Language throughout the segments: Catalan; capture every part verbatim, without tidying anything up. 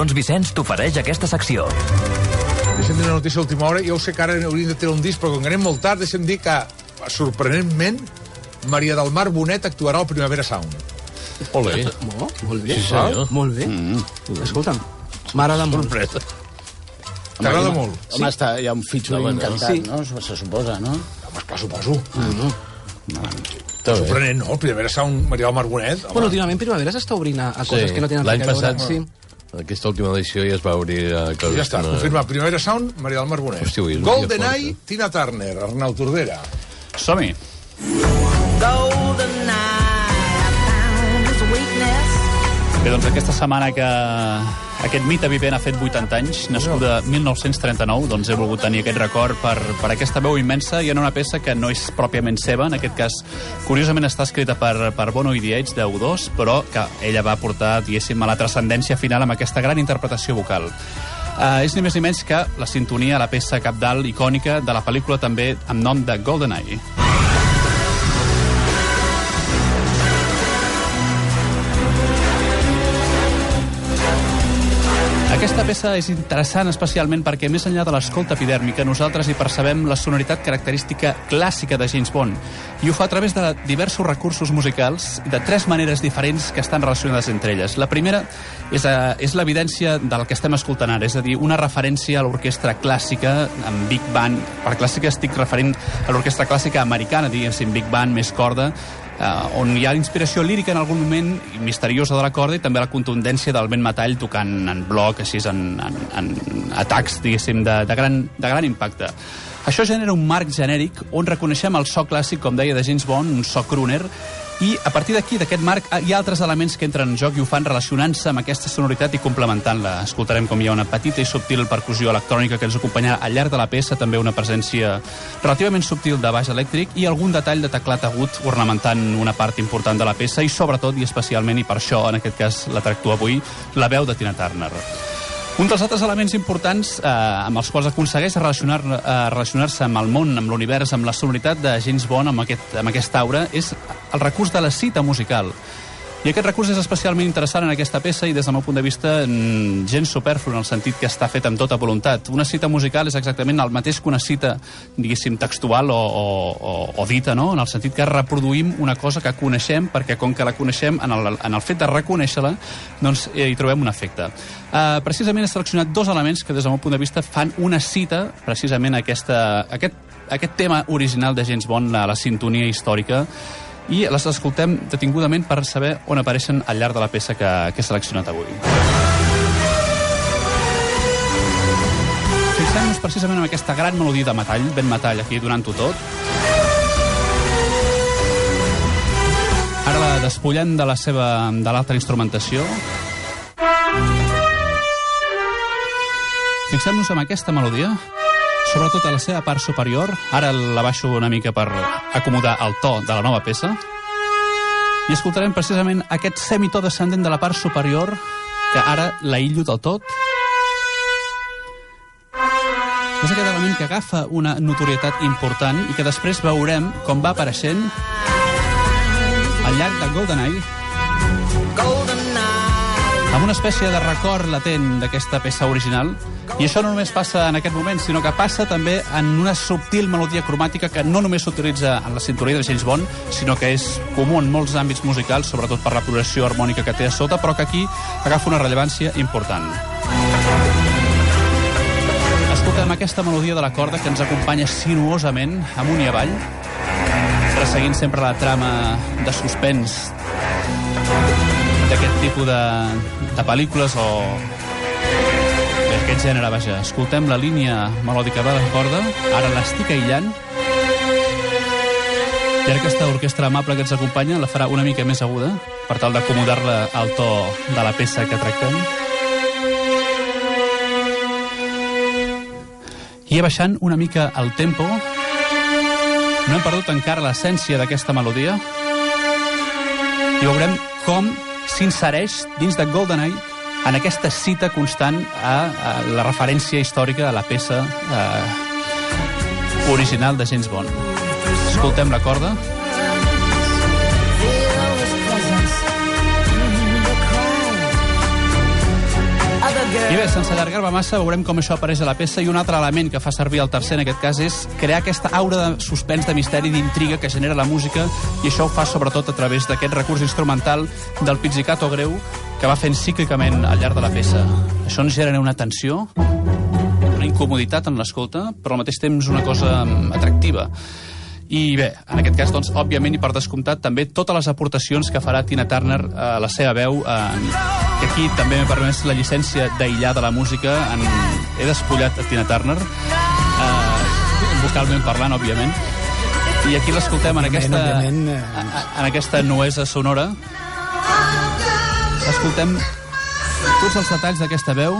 Petitons Vicenç t'ofereix aquesta secció. Deixem dir una notícia a última hora. Jo sé que ara hauríem de tenir un disc, però com que anem molt tard, deixem dir que, sorprenentment, Maria del Mar Bonet actuarà al Primavera Sound. Olé. Oh, molt bé. Sí, senyor. Molt bé. Mm. Escolta'm, m'agrada molt. Sorpresa. T'agrada molt? Home, està, hi ha un featuring Home, no. encantat, Sí. no? Se suposa, no? Home, esclar, suposo. Està bé. Sorprenent, no? El Primavera Sound, Maria del Mar Bonet. Bueno, últimament Primavera s'està obrint a, a coses Sí. que no tenen L'any res a veure. passat, Sí. aquesta última edició ja es va obrir a coses Ja està, que no- confirmat. Primavera Sound, Maria del Mar Bonet. Hosti, avui és un dia GoldenEye, fort, Tina Turner, Arnau Tordera. Som-hi. Bé, doncs aquesta setmana que aquest mite vivent ha fet vuitanta anys, nascuda mil nou-cents trenta-nou, doncs he volgut tenir aquest record per, per aquesta veu immensa i en una peça que no és pròpiament seva, en aquest cas, curiosament està escrita per, per Bono i The Edge de U dos, però que ella va portar, diguéssim, a la transcendència final amb aquesta gran interpretació vocal. Uh, és ni més ni menys que la sintonia, la peça cabdal icònica de la pel·lícula també amb nom de GoldenEye. Aquesta peça és interessant especialment perquè més enllà de l'escolta epidèrmica nosaltres hi percebem la sonoritat característica clàssica de James Bond i ho fa a través de diversos recursos musicals de tres maneres diferents que estan relacionades entre elles. La primera és, a, és l'evidència del que estem escoltant ara, és a dir, una referència a l'orquestra clàssica amb Big Band. Per clàssica estic referint a l'orquestra clàssica americana, diguéssim, Big Band més corda, Uh, on hi ha inspiració lírica en algun moment misteriosa de la corda i també la contundència del vent metall tocant en bloc, així en, en, en atacs, diguéssim, de, de, gran, de gran impacte. Això genera un marc genèric on reconeixem el so clàssic, com deia, de James Bond, un so crooner, i a partir d'aquí, d'aquest marc, hi ha altres elements que entren en joc i ho fan relacionant-se amb aquesta sonoritat i complementant-la. Escoltarem com hi ha una petita i subtil percussió electrònica que ens acompanyarà al llarg de la peça, també una presència relativament subtil de baix elèctric i algun detall de teclat agut ornamentant una part important de la peça i sobretot i especialment, i per això en aquest cas la tracto avui, la veu de Tina Turner. Un dels altres elements importants eh, amb els quals aconsegueix relacionar, eh, relacionar-se amb el món, amb l'univers, amb la sonoritat de James Bond, amb, aquest, amb aquesta aura, és el recurs de la cita musical. I aquest recurs és especialment interessant en aquesta peça i des del meu punt de vista gens superflu en el sentit que està fet amb tota voluntat. Una cita musical és exactament el mateix que una cita, diguéssim, textual o, o, o, o dita, no? En el sentit que reproduïm una cosa que coneixem perquè com que la coneixem, en el, en el fet de reconèixer-la, doncs hi trobem un efecte. Uh, precisament he seleccionat dos elements que des del meu punt de vista fan una cita precisament a aquesta, aquest, aquest tema original de James Bond, la, la sintonia històrica, i les escoltem detingudament per saber on apareixen al llarg de la peça que, que he seleccionat avui. Fixem-nos precisament en aquesta gran melodia de metall, ben metall aquí donant-ho tot. Ara la despullem de la seva, de l'altra instrumentació. Fixem-nos en aquesta melodia, sobretot a la seva part superior. Ara la baixo una mica per acomodar el to de la nova peça. I escoltarem precisament aquest semitó descendent de la part superior, que ara l'aïllo del tot. És aquest element que agafa una notorietat important i que després veurem com va apareixent al llarg de GoldenEye, amb una espècie de record latent d'aquesta peça original. I això no només passa en aquest moment, sinó que passa també en una subtil melodia cromàtica que no només s'utilitza en la sintonia de James Bond, sinó que és comú en molts àmbits musicals, sobretot per la progressió harmònica que té a sota, però que aquí agafa una rellevància important. Escoltem aquesta melodia de la corda que ens acompanya sinuosament amunt i avall, resseguint sempre la trama de suspens d'aquest tipus de, de pel·lícules o d'aquest gènere, vaja. Escoltem la línia melòdica de la corda, ara l'estic aïllant, i ara aquesta orquestra amable que ens acompanya la farà una mica més aguda, per tal d'acomodar-la al to de la peça que tractem. I baixant una mica el tempo, no hem perdut encara l'essència d'aquesta melodia, i veurem com s'insereix dins de GoldenEye en aquesta cita constant a, a la referència històrica de la peça eh, original de James Bond. Escoltem la corda. bé, sense allargar-me massa, veurem com això apareix a la peça, i un altre element que fa servir el tercer, en aquest cas, és crear aquesta aura de suspens, de misteri, d'intriga que genera la música, i això ho fa sobretot a través d'aquest recurs instrumental del pizzicato greu que va fent cíclicament al llarg de la peça. Això ens genera una tensió, una incomoditat en l'escolta, però al mateix temps una cosa atractiva. I bé, en aquest cas, doncs, òbviament i per descomptat, també totes les aportacions que farà Tina Turner a la seva veu, en... que aquí també m'he permès la llicència d'aïllar de la música, en... he despullat a Tina Turner, eh, vocalment parlant, òbviament, i aquí l'escoltem en aquesta, en aquesta nuesa sonora. Escoltem tots els detalls d'aquesta veu,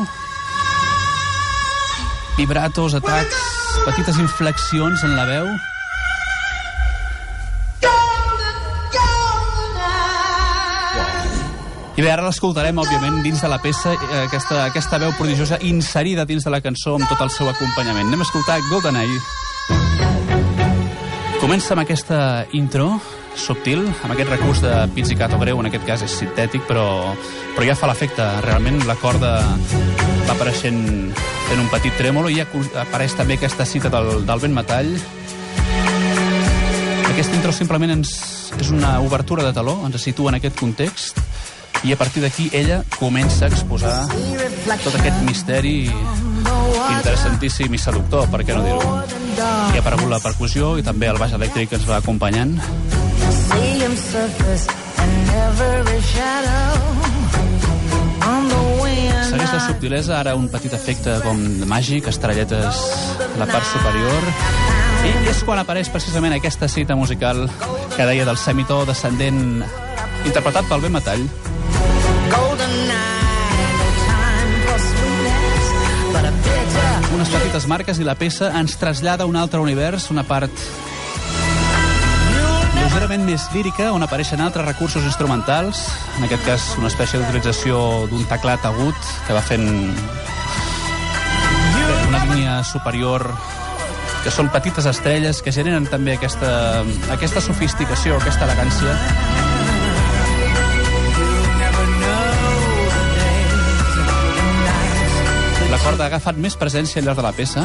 vibratos, atacs, petites inflexions en la veu. I bé, ara l'escoltarem, òbviament, dins de la peça, aquesta, aquesta veu prodigiosa inserida dins de la cançó amb tot el seu acompanyament. Anem a escoltar GoldenEye. Comença amb aquesta intro subtil, amb aquest recurs de pizzicato greu, en aquest cas és sintètic, però, però ja fa l'efecte. Realment la corda va apareixent fent un petit trèmolo, i ja apareix també aquesta cita del, del vent metall. Aquesta intro simplement ens, és una obertura de taló, ens situa en aquest context, i a partir d'aquí ella comença a exposar tot aquest misteri interessantíssim i seductor, per què no dir-ho. Hi ha aparegut la percussió i també el baix elèctric que ens va acompanyant. Segueix la subtilesa, ara un petit efecte com màgic, estrelletes a la part superior, i és quan apareix precisament aquesta cita musical que deia del semitó descendent interpretat pel vent metall. Unes petites marques i la peça ens trasllada a un altre univers, una part lleugerament més lírica, on apareixen altres recursos instrumentals, en aquest cas una espècie d'utilització d'un teclat agut que va fent una línia superior, que són petites estrelles que generen també aquesta, aquesta sofisticació, aquesta elegància. La corda ha agafat més presència al llarg de la peça.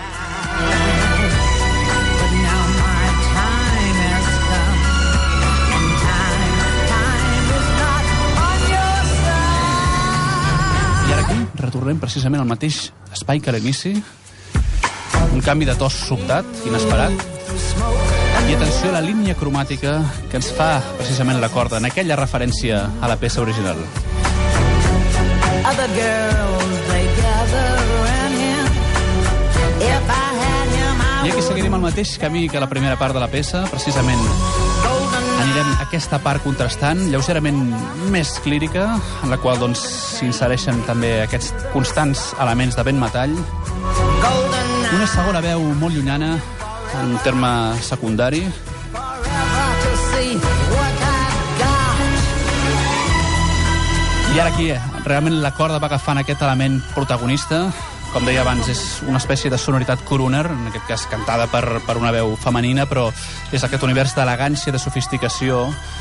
I ara aquí retornem precisament al mateix espai que a l'inici. Un canvi de to sobtat, inesperat. I atenció a la línia cromàtica que ens fa precisament la corda, en aquella referència a la peça original. Other girls, they gather around him. If I had him, I I aquí seguirem el mateix camí que la primera part de la peça, precisament anirem a aquesta part contrastant, lleugerament més clírica, en la qual doncs s'insereixen també aquests constants elements de vent metall. Una segona veu molt llunyana, en un terme secundari. I ara aquí, realment la corda va agafant aquest element protagonista. Com deia abans, és una espècie de sonoritat crooner, en aquest cas cantada per, per una veu femenina, però és aquest univers d'elegància, de sofisticació.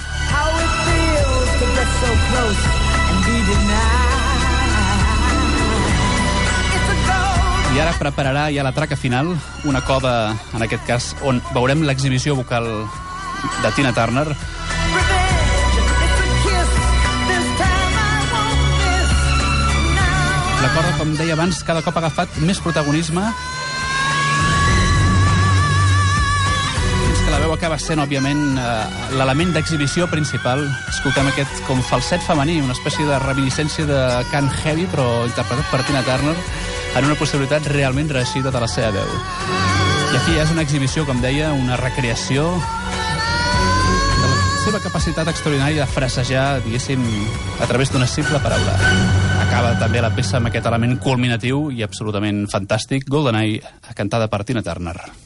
I ara prepararà ja la traca final, una coda, en aquest cas, on veurem l'exhibició vocal de Tina Turner. La corda, com deia abans, cada cop ha agafat més protagonisme, fins que la veu acaba sent, òbviament, l'element d'exhibició principal. Escoltem aquest com falset femení, una espècie de reminiscència de cant heavy, però interpretat per Tina Turner, en una possibilitat realment reeixida de la seva veu. I aquí és una exhibició, com deia, una recreació de la seva capacitat extraordinària de frasejar, diguéssim, a través d'una simple paraula. Acaba també la peça amb aquest element culminatiu i absolutament fantàstic, GoldenEye, cantada per Tina Turner.